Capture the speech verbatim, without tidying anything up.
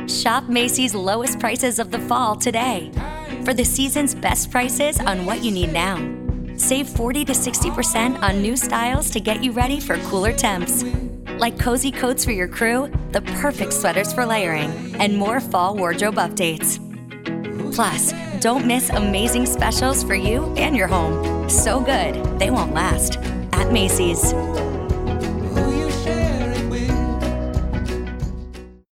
Shop Macy's lowest prices of the fall today. For the season's best prices on what you need now. Save forty to sixty percent on new styles to get you ready for cooler temps. Like cozy coats for your crew, the perfect sweaters for layering, and more fall wardrobe updates. Plus, don't miss amazing specials for you and your home. So good, they won't last. At Macy's.